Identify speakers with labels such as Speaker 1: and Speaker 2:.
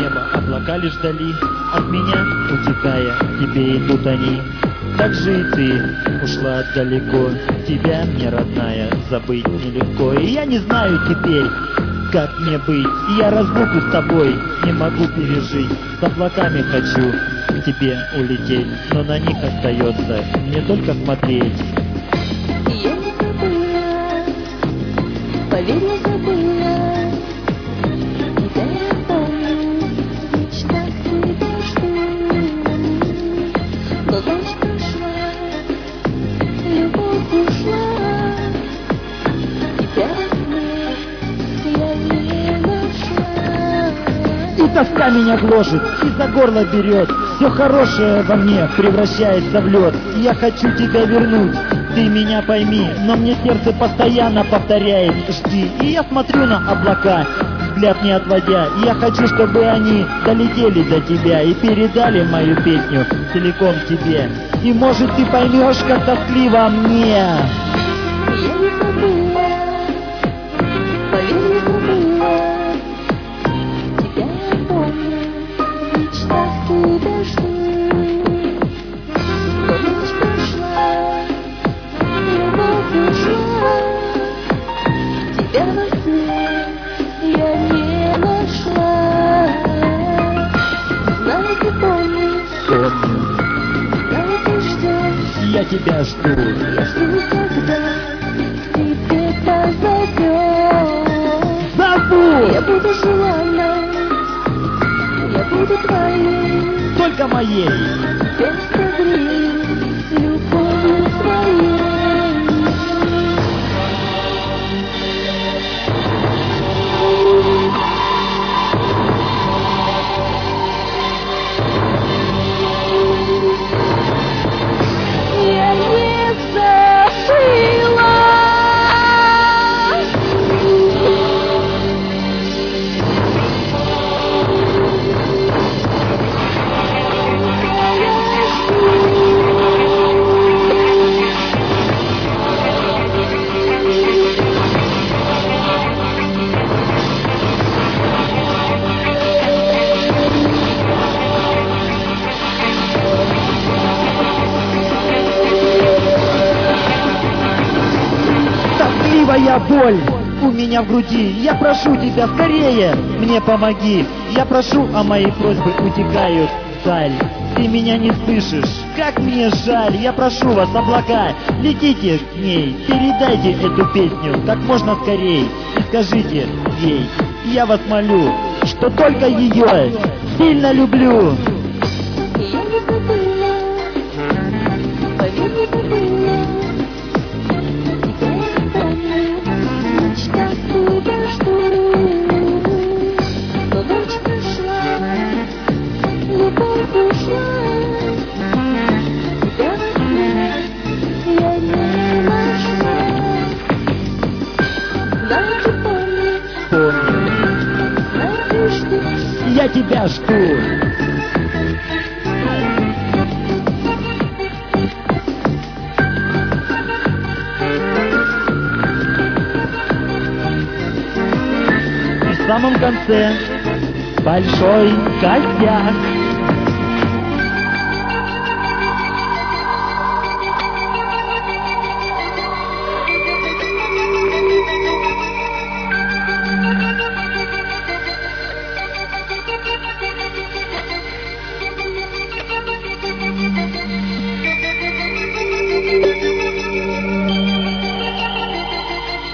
Speaker 1: небо, облака лишь вдали, от меня утекая, к тебе идут они. Так же и ты ушла далеко, тебя, мне родная, забыть нелегко. И я не знаю теперь, как мне быть, и я разлуку с тобой не могу пережить. С облаками хочу к тебе улететь, но на них остается мне только смотреть.
Speaker 2: Я не забыла, поверь, не забыла. Тебя я помню, в мечтах тебя жду. Но ночь прошла, любовь ушла. Тебя во сне я не нашла.
Speaker 1: И тоска меня гложет, и за горло берет, все хорошее во мне превращается в лед. И я хочу тебя вернуть, ты меня пойми, но мне сердце постоянно повторяет: жди. И я смотрю на облака, взгляд не отводя, и я хочу, чтобы они долетели до тебя и передали мою песню целиком тебе. И может ты поймешь, как тоскливо мне.
Speaker 2: Я не забыла, поверь, не забыла. Тебя я помню, в мечтах тебя жду. Но ночь прошла, любовь ушла. Тебя во сне я не нашла. Знаете, помнишь,
Speaker 1: Помню,
Speaker 2: знаете, ждешь.
Speaker 1: я тебя жду.
Speaker 2: Я жду, когда к тебе позовешь.
Speaker 1: Зову!
Speaker 2: Я буду желанной, я буду твоей.
Speaker 1: Только моей.
Speaker 2: Тебя согрею любовью своей. Я не забыла.
Speaker 1: Тоскливая боль у меня в груди. Я прошу тебя, скорее мне помоги. Я прошу, а мои просьбы утекают вдаль. Ты меня не слышишь, как мне жаль. Я прошу вас, облака, летите к ней, передайте эту песню как можно скорей. И скажите ей, я вас молю, что только ее сильно люблю.
Speaker 2: Я не забыла, поверь, не забыла. Тебя я помню, в мечтах тебя жду. Но ночь прошла, любовь ушла. Тебя во сне я не нашла. Знаете, помнишь,
Speaker 1: Помню,
Speaker 2: знаете, ждешь.
Speaker 1: я тебя жду. И в самом конце большой костяк.